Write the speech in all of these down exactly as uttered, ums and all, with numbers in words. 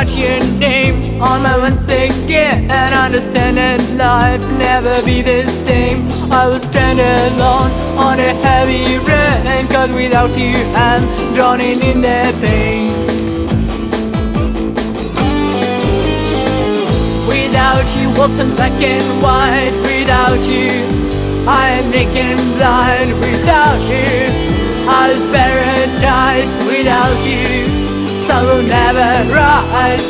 write your name on my once again, and understand that life never be the same. I will stand alone on a heavy rain, 'cause without you I'm drowning in the pain. Without you walked on black and white. Without you I am naked and blind. Without you all is paradise. Without you sun will never rise.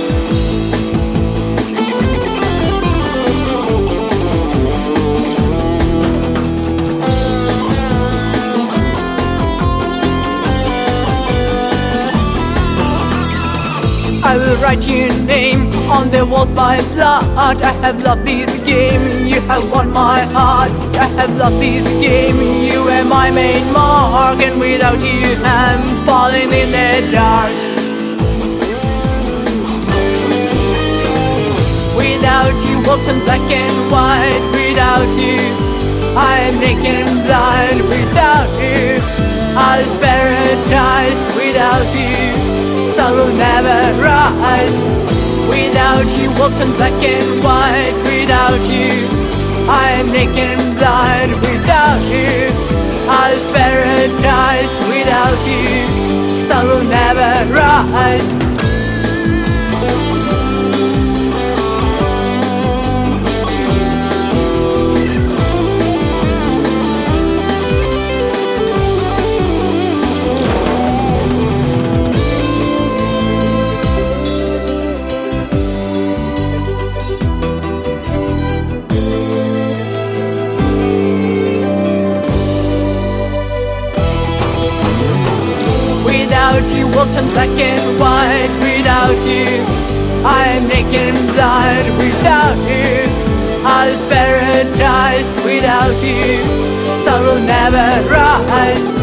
I will write your name on the walls by blood. I have loved this game, you have won my heart. I have loved this game, you are my main mark. And without you I'm falling in the dark. Without you walked on black and white. Without you I am naked and blind. Without you all is paradise. Without you sun will never rise. Without you walked on black and white. Without you I am naked and blind. Without you all is paradise. Without you sun will never rise. Without you walked on black and white. Without you I am naked and blind. Without you all is paradise. Without you sun will never rise.